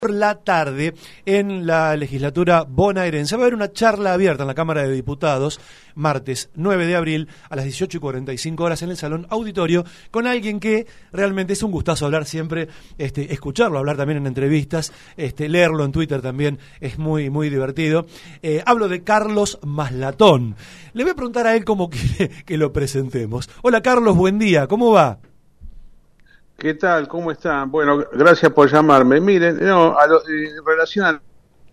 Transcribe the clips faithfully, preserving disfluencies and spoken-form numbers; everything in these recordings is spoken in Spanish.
Por la tarde, en la legislatura bonaerense, va a haber una charla abierta en la Cámara de Diputados, martes nueve de abril, a las dieciocho y cuarenta y cinco horas, en el Salón Auditorio, con alguien que realmente es un gustazo hablar siempre, este, escucharlo, hablar también en entrevistas, este, leerlo en Twitter también es muy, muy divertido. Eh, hablo de Carlos Maslatón. Le voy a preguntar a él cómo quiere que lo presentemos. Hola Carlos, buen día, ¿cómo va? ¿Qué tal? ¿Cómo están? Bueno, gracias por llamarme. Miren, no, a lo, eh, en relación al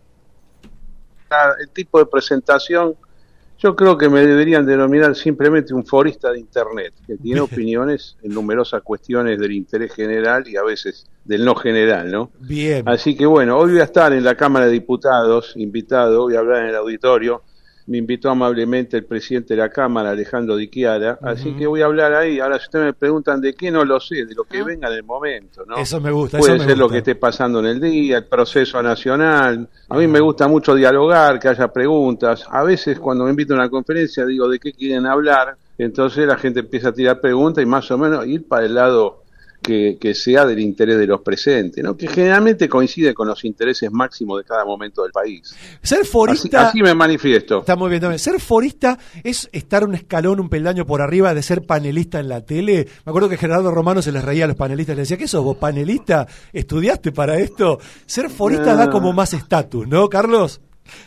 tipo de presentación, yo creo que me deberían denominar simplemente un forista de Internet, que tiene opiniones en numerosas cuestiones del interés general y a veces del no general, ¿no? Bien. Así que bueno, hoy voy a estar en la Cámara de Diputados, invitado, voy a hablar en el auditorio. Me invitó amablemente el presidente de la Cámara, Alejandro Di Chiara, uh-huh. Así que voy a hablar ahí. Ahora, si ustedes me preguntan de qué, no lo sé, de lo que uh-huh. venga en el momento, ¿no? Eso me gusta. Puede eso me ser gusta. Lo que esté pasando en el día, el proceso nacional. A mí uh-huh. me gusta mucho dialogar, que haya preguntas. A veces, cuando me invitan a una conferencia, digo de qué quieren hablar. Entonces, la gente empieza a tirar preguntas y más o menos ir para el lado que, que sea del interés de los presentes, ¿no? Que generalmente coincide con los intereses máximos de cada momento del país. Ser forista... Así, así me manifiesto. Está muy bien también. Ser forista es estar un escalón, un peldaño por arriba de ser panelista en la tele. Me acuerdo que Gerardo Romano se les reía a los panelistas, le decía, ¿qué sos vos, panelista? ¿Estudiaste para esto? Ser forista no. da como más estatus, ¿no, Carlos?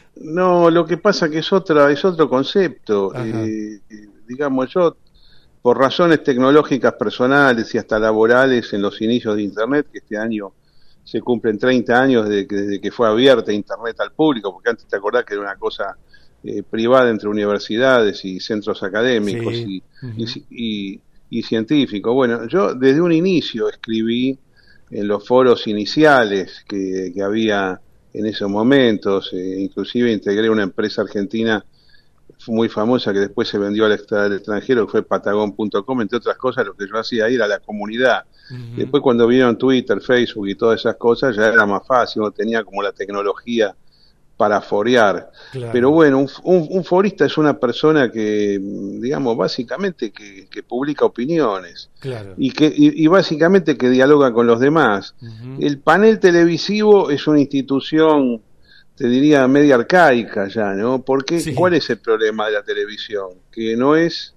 No, lo que pasa que es otra, es otro concepto. Eh, digamos, yo... por razones tecnológicas personales y hasta laborales en los inicios de Internet, que este año se cumplen treinta años desde que, desde que fue abierta Internet al público, porque antes te acordás que era una cosa eh, privada entre universidades y centros académicos sí. y, uh-huh. y, y, y científicos. Bueno, yo desde un inicio escribí en los foros iniciales que, que había en esos momentos, eh, inclusive integré una empresa argentina muy famosa que después se vendió al, extra, al extranjero, que fue Patagon punto com, entre otras cosas. Lo que yo hacía ahí era la comunidad. Uh-huh. Después, cuando vinieron Twitter, Facebook y todas esas cosas, ya era más fácil, no tenía como la tecnología para forear. Claro. Pero bueno, un, un, un forista es una persona que, digamos, básicamente que, que publica opiniones. Claro. y que y, y básicamente que dialoga con los demás. Uh-huh. El panel televisivo es una institución, te diría, media arcaica ya, ¿no? Porque sí. ¿Cuál es el problema de la televisión? Que no es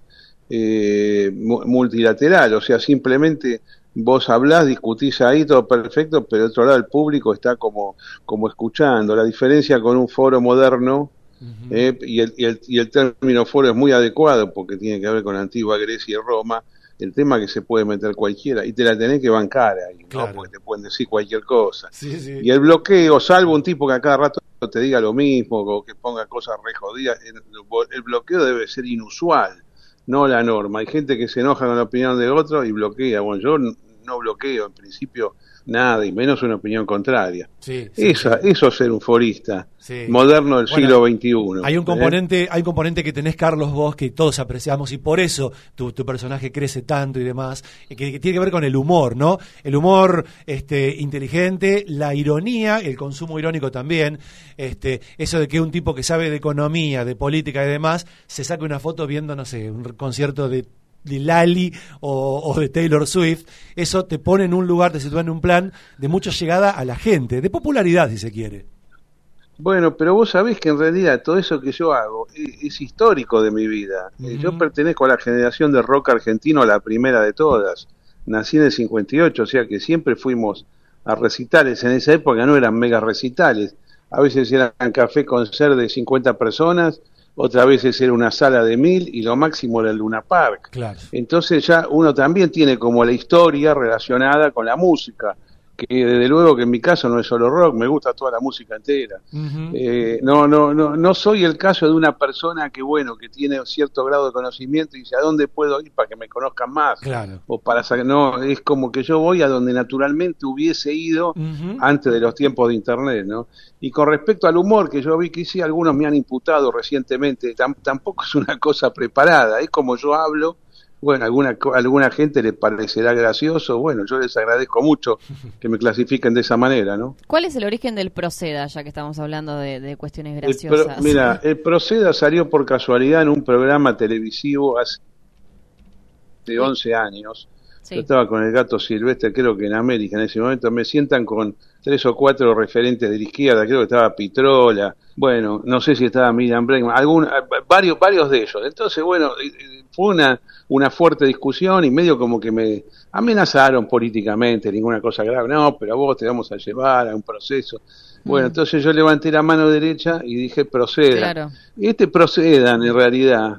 eh, multilateral, o sea, simplemente vos hablás, discutís ahí, todo perfecto, pero de otro lado el público está como, como escuchando. La diferencia con un foro moderno, uh-huh. eh, y, el, y, el, y el término foro es muy adecuado porque tiene que ver con la antigua Grecia y Roma. El tema que se puede meter cualquiera y te la tenés que bancar ahí, ¿no? Claro. Porque te pueden decir cualquier cosa. Sí, sí. Y el bloqueo, salvo un tipo que a cada rato te diga lo mismo o que ponga cosas re jodidas, el, el bloqueo debe ser inusual, no la norma. Hay gente que se enoja con la opinión de otro y bloquea. Bueno, yo no bloqueo en principio nada, y menos una opinión contraria. Sí, sí, Esa, sí. Eso es ser un forista sí. moderno del bueno, siglo veintiuno. Hay un ¿eh? componente, hay un componente que tenés, Carlos, vos, que todos apreciamos, y por eso tu, tu personaje crece tanto y demás, que, que tiene que ver con el humor, ¿no? El humor este, inteligente, la ironía, el consumo irónico también, este, eso de que un tipo que sabe de economía, de política y demás, se saque una foto viendo, no sé, un concierto de de Lali o, o de Taylor Swift, eso te pone en un lugar, te sitúa en un plan de mucha llegada a la gente, de popularidad, si se quiere. Bueno, pero vos sabés que en realidad todo eso que yo hago es, es histórico de mi vida. Uh-huh. Yo pertenezco a la generación de rock argentino, la primera de todas. Nací en el cincuenta y ocho, o sea que siempre fuimos a recitales. En esa época no eran mega recitales. A veces eran café concert de cincuenta personas, otras veces era una sala de mil y lo máximo era el Luna Park. Claro. Entonces ya uno también tiene como la historia relacionada con la música, que desde luego que en mi caso no es solo rock, me gusta toda la música entera. Uh-huh. Eh, no, no, no, no soy el caso de una persona que, bueno, que tiene cierto grado de conocimiento y dice, ¿a dónde puedo ir para que me conozcan más? Claro. O para saber, no, es como que yo voy a donde naturalmente hubiese ido uh-huh. antes de los tiempos de Internet, ¿no? Y con respecto al humor, que yo vi que sí, algunos me han imputado recientemente, tam, tampoco es una cosa preparada, es como yo hablo. Bueno, alguna alguna gente le parecerá gracioso. Bueno, yo les agradezco mucho que me clasifiquen de esa manera, ¿no? ¿Cuál es el origen del Proceda, ya que estamos hablando de, de cuestiones graciosas? El pro, mira, el Proceda salió por casualidad en un programa televisivo hace once años, Sí. Yo estaba con el Gato Silvestre, creo que en América en ese momento, me sientan con tres o cuatro referentes de la izquierda, creo que estaba Pitrola, bueno, no sé si estaba Miriam Bregman, algún, varios, varios de ellos. Entonces, bueno, fue una, una fuerte discusión y medio como que me amenazaron políticamente, ninguna cosa grave, no, pero a vos te vamos a llevar a un proceso. Bueno, mm. entonces yo levanté la mano derecha y dije proceda. Claro. Este procedan, en realidad,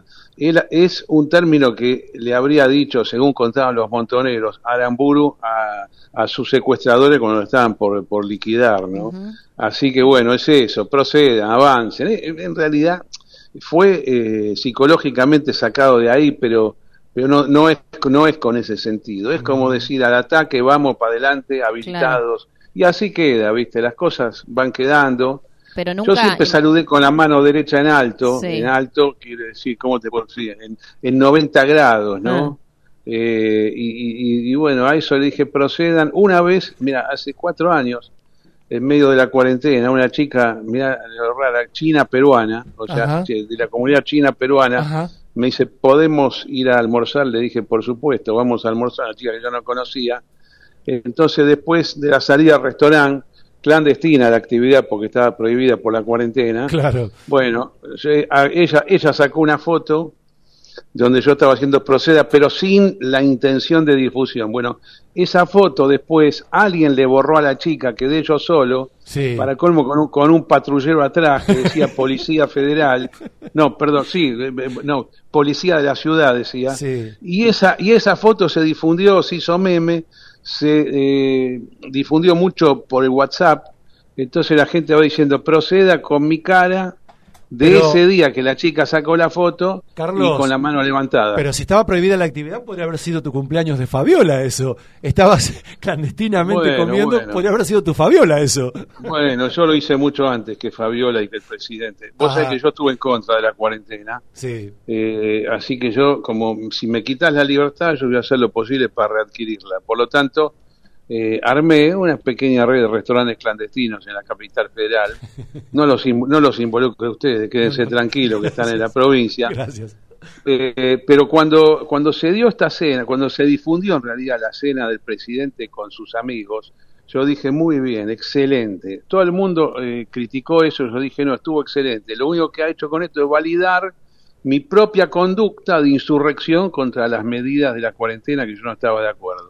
es un término que le habría dicho, según contaban los montoneros, Aramburu a, a sus secuestradores cuando lo estaban por, por liquidar, ¿no? Uh-huh. Así que bueno, es eso, procedan, avancen. En, en realidad fue eh, psicológicamente sacado de ahí, pero pero no no es no es con ese sentido. Es uh-huh. como decir, al ataque, vamos para adelante, habilitados. Claro. Y así queda, ¿viste? Las cosas van quedando. Pero nunca... Yo siempre saludé con la mano derecha en alto, sí. en alto quiere decir, ¿cómo te puedo decir? En, en noventa grados, ¿no? Ah. Eh, y, y, y bueno, a eso le dije, procedan. Una vez, mira, hace cuatro años, en medio de la cuarentena, una chica, mira, rara, china-peruana, o sea, Ajá. de la comunidad china-peruana, Ajá. me dice, ¿podemos ir a almorzar? Le dije, por supuesto, vamos a almorzar, la chica que yo no conocía. Entonces, después de la salida al restaurante, clandestina la actividad porque estaba prohibida por la cuarentena. Claro. Bueno, ella ella sacó una foto donde yo estaba haciendo proceda, pero sin la intención de difusión. Bueno, esa foto después alguien le borró a la chica, quedé yo solo, sí. para colmo con un, con un patrullero atrás que decía Policía Federal, no, perdón, sí, no, Policía de la Ciudad decía, sí. y esa y esa foto se difundió, se hizo meme, se eh, difundió mucho por el WhatsApp, entonces la gente va diciendo, proceda con mi cara de pero, ese día que la chica sacó la foto, Carlos, y con la mano levantada. Pero si estaba prohibida la actividad, podría haber sido tu cumpleaños de Fabiola eso. Estabas clandestinamente bueno, comiendo, bueno. podría haber sido tu Fabiola eso. Bueno, yo lo hice mucho antes que Fabiola y que el presidente. Vos sabés que yo estuve en contra de la cuarentena. Sí. Eh, así que yo, como si me quitas la libertad, yo voy a hacer lo posible para readquirirla. Por lo tanto, Eh, armé una pequeña red de restaurantes clandestinos en la capital federal. No los no los involucre ustedes, quédense tranquilos que están en la provincia. Gracias. Eh, pero cuando cuando se dio esta cena, cuando se difundió en realidad la cena del presidente con sus amigos, yo dije muy bien, excelente. Todo el mundo eh, criticó eso, yo dije no, estuvo excelente. Lo único que ha hecho con esto es validar mi propia conducta de insurrección contra las medidas de la cuarentena que yo no estaba de acuerdo.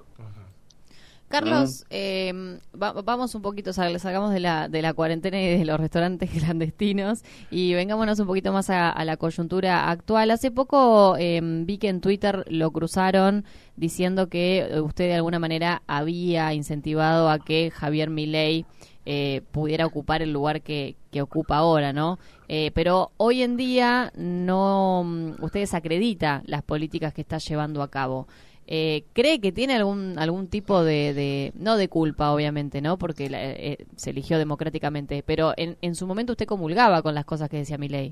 Carlos, eh, va, vamos un poquito, salgamos de la de la cuarentena y de los restaurantes clandestinos y vengámonos un poquito más a, a la coyuntura actual. Hace poco eh, vi que en Twitter lo cruzaron diciendo que usted de alguna manera había incentivado a que Javier Milei eh, pudiera ocupar el lugar que, que ocupa ahora, ¿no? Eh, pero hoy en día no, usted desacredita las políticas que está llevando a cabo. Eh, ¿Cree que tiene algún algún tipo de, de no de culpa, obviamente, no? Porque la, eh, se eligió democráticamente, pero en, en su momento usted comulgaba con las cosas que decía Milei.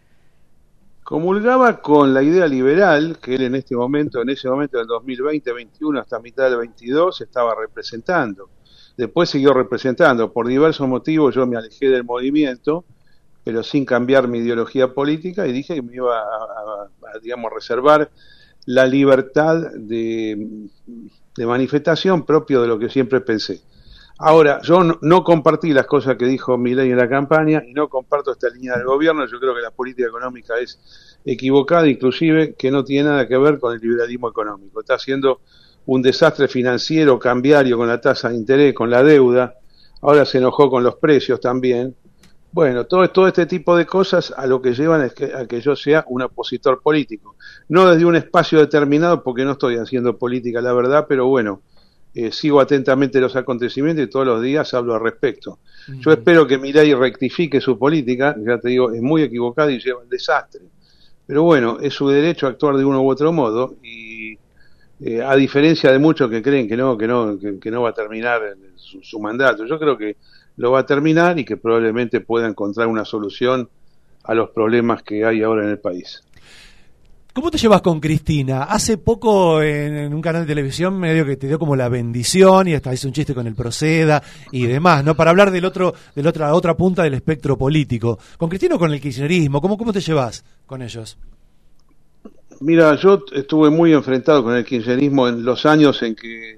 Comulgaba con la idea liberal que él en este momento, en ese momento del dos mil veinte veintiuno hasta mitad del veintidós estaba representando. Después siguió representando. Por diversos motivos yo me alejé del movimiento, pero sin cambiar mi ideología política, y dije que me iba a, a, a digamos, reservar la libertad de, de manifestación propio de lo que siempre pensé. Ahora, yo no, no compartí las cosas que dijo Milei en la campaña y no comparto esta línea del gobierno. Yo creo que la política económica es equivocada, inclusive que no tiene nada que ver con el liberalismo económico. Está haciendo un desastre financiero, cambiario, con la tasa de interés, con la deuda. Ahora se enojó con los precios también. Bueno, todo, todo este tipo de cosas a lo que llevan es que, a que yo sea un opositor político. No desde un espacio determinado, porque no estoy haciendo política, la verdad, pero bueno, eh, sigo atentamente los acontecimientos y todos los días hablo al respecto. Uh-huh. Yo espero que Milei rectifique su política, ya te digo, es muy equivocada y lleva al desastre. Pero bueno, es su derecho a actuar de uno u otro modo y eh, a diferencia de muchos que creen que no, que no, que, que no va a terminar su, su mandato, yo creo que lo va a terminar y que probablemente pueda encontrar una solución a los problemas que hay ahora en el país. ¿Cómo te llevas con Cristina? Hace poco en, en un canal de televisión medio que te dio como la bendición y hasta hizo un chiste con el Proceda y demás, ¿no? Para hablar del otro, de la otra, otra punta del espectro político. ¿Con Cristina o con el kirchnerismo? ¿Cómo, cómo te llevas con ellos? Mira, yo estuve muy enfrentado con el kirchnerismo en los años en que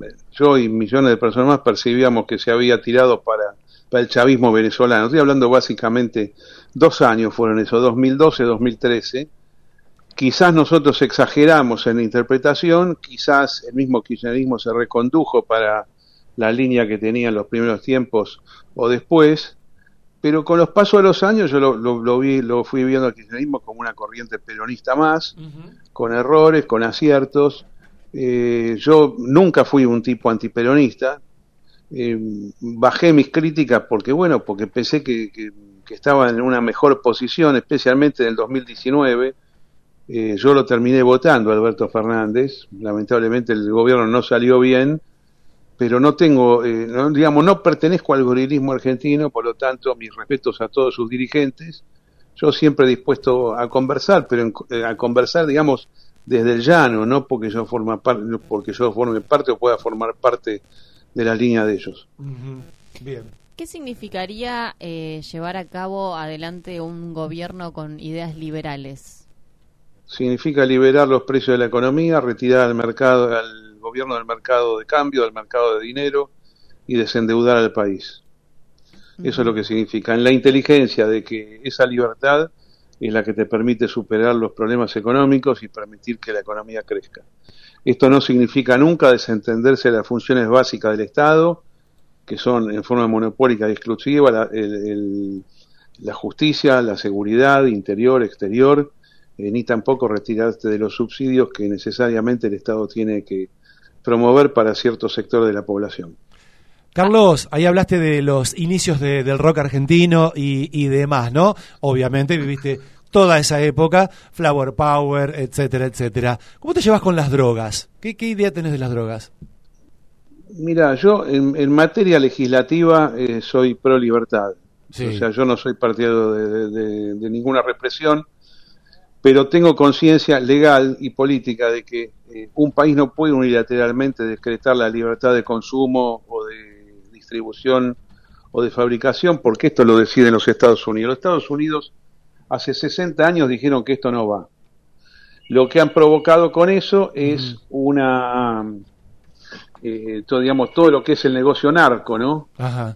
yo y millones de personas más percibíamos que se había tirado para, para el chavismo venezolano. Estoy hablando básicamente, dos años fueron esos, dos mil doce, dos mil trece. Quizás nosotros exageramos en la interpretación, quizás el mismo kirchnerismo se recondujo para la línea que tenía en los primeros tiempos o después, pero con los pasos de los años yo lo, lo, lo vi, lo fui viendo al kirchnerismo como una corriente peronista más, uh-huh. con errores, con aciertos. Eh, yo nunca fui un tipo antiperonista, eh, bajé mis críticas porque, bueno, porque pensé que, que, que estaba en una mejor posición, especialmente en el dos mil diecinueve. Eh, yo lo terminé votando, Alberto Fernández. Lamentablemente el gobierno no salió bien, pero no tengo, eh, no, digamos, no pertenezco al gorilismo argentino, por lo tanto, mis respetos a todos sus dirigentes. Yo siempre dispuesto a conversar, pero en, eh, a conversar, digamos, desde el llano, no porque yo forma parte, porque yo forme parte o pueda formar parte de la línea de ellos. Uh-huh. Bien. ¿Qué significaría eh, llevar a cabo adelante un gobierno con ideas liberales? Significa liberar los precios de la economía, retirar al mercado, al gobierno del mercado de cambio, del mercado de dinero y desendeudar al país. Uh-huh. Eso es lo que significa. En la inteligencia de que esa libertad es la que te permite superar los problemas económicos y permitir que la economía crezca. Esto no significa nunca desentenderse de las funciones básicas del Estado, que son en forma monopólica y exclusiva la, el, el, la justicia, la seguridad, interior, exterior, Eh, ni tampoco retirarte de los subsidios que necesariamente el Estado tiene que promover para cierto sector de la población. Carlos, ahí hablaste de los inicios de, del rock argentino y, y demás, ¿no? Obviamente viviste toda esa época, Flower Power, etcétera, etcétera. ¿Cómo te llevas con las drogas? ¿Qué, qué idea tenés de las drogas? Mira, yo en, en materia legislativa eh, soy pro libertad. Sí. O sea, yo no soy partidario de, de, de, de ninguna represión, pero tengo conciencia legal y política de que eh, un país no puede unilateralmente decretar la libertad de consumo o de distribución o de fabricación, porque esto lo deciden los Estados Unidos. Los Estados Unidos hace sesenta años dijeron que esto no va. Lo que han provocado con eso es mm. una, eh, todo, digamos, todo lo que es el negocio narco, ¿no? Ajá.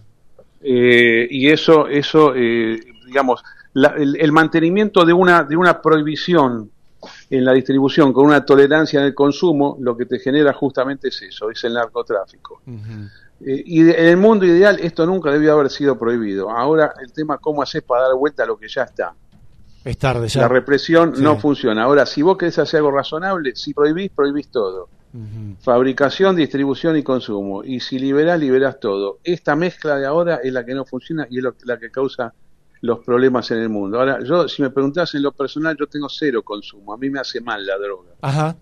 Eh, y eso, eso, eh, digamos, La, el, el mantenimiento de una de una prohibición en la distribución con una tolerancia en el consumo, lo que te genera justamente es eso, es el narcotráfico. Uh-huh. Eh, y de, en el mundo ideal esto nunca debió haber sido prohibido. Ahora el tema cómo haces para dar vuelta a lo que ya está. Es tarde ya. La represión sí. no funciona. Ahora, si vos querés hacer algo razonable, si prohibís, prohibís todo. Uh-huh. Fabricación, distribución y consumo. Y si liberás, liberás todo. Esta mezcla de ahora es la que no funciona y es lo, la que causa los problemas en el mundo. Ahora, yo, si me preguntás en lo personal, yo tengo cero consumo. A mí me hace mal la droga. Ajá.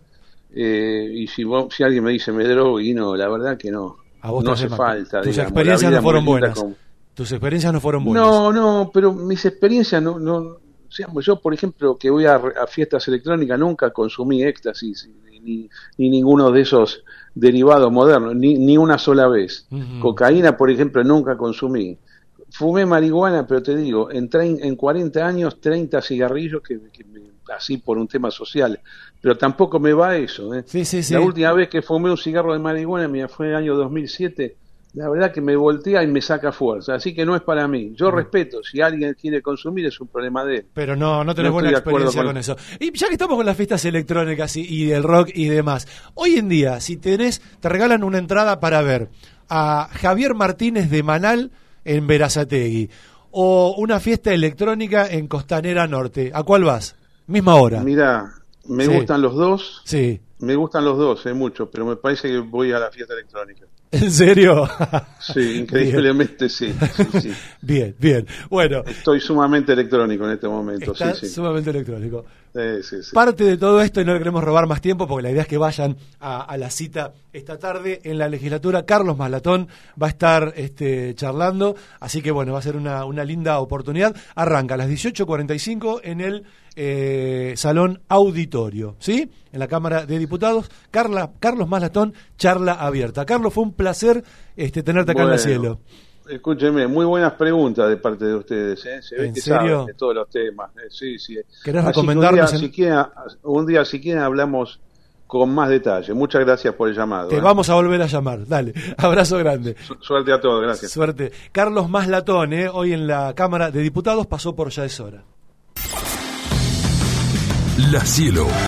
Eh, y si, vos, si alguien me dice, me drogo, y no, la verdad que no. A vos no hace mal. falta. Tus digamos, experiencias no fueron buenas. Con... Tus experiencias no fueron buenas. No, no, pero mis experiencias no... no digamos, yo, por ejemplo, que voy a, a fiestas electrónicas, nunca consumí éxtasis, ni, ni ninguno de esos derivados modernos, ni, ni una sola vez. Uh-huh. Cocaína, por ejemplo, nunca consumí. Fumé marihuana, pero te digo, en, tre- en cuarenta años, treinta cigarrillos, que, que me, así por un tema social. Pero tampoco me va eso. ¿eh? Sí, sí, sí. La última vez que fumé un cigarro de marihuana, mira, fue en el año dos mil siete, la verdad que me voltea y me saca fuerza. Así que no es para mí. Yo mm. respeto, si alguien quiere consumir es un problema de él. Pero no, no tenés no buena experiencia con... con eso. Y ya que estamos con las fiestas electrónicas y, y del rock y demás, hoy en día, si tenés, te regalan una entrada para ver a Javier Martínez de Manal en Berazategui o una fiesta electrónica en Costanera Norte, ¿a cuál vas? Misma hora. Mira, me sí. gustan los dos. Sí. Me gustan los dos, eh, mucho, pero me parece que voy a la fiesta electrónica. ¿En serio? Sí, increíblemente sí, sí, sí. Bien, bien. Bueno. Estoy sumamente electrónico en este momento. Está sí, sí. sumamente electrónico. Sí, sí, sí. Parte de todo esto, y no le queremos robar más tiempo, porque la idea es que vayan a, a la cita esta tarde en la legislatura. Carlos Maslatón va a estar este, charlando, así que bueno, va a ser una, una linda oportunidad. Arranca a las dieciocho cuarenta y cinco en el eh, Salón Auditorio, ¿sí? En la Cámara de Diputados. Carla, Carlos Maslatón, charla abierta. Carlos, fue un placer este, tenerte acá bueno. en la Cielo. Escúcheme, muy buenas preguntas de parte de ustedes, ¿eh? Se ve ¿En que serio? saben de todos los temas. ¿eh? Sí, sí. ¿Querés Así recomendarnos? Que un, día, en... siquiera, un día, si quieren, hablamos con más detalle. Muchas gracias por el llamado. Te ¿eh? vamos a volver a llamar. Dale, abrazo grande. Su suerte a todos, gracias. Suerte. Carlos Maslatón, ¿eh? Hoy en la Cámara de Diputados pasó por Ya es Hora. La Cielo.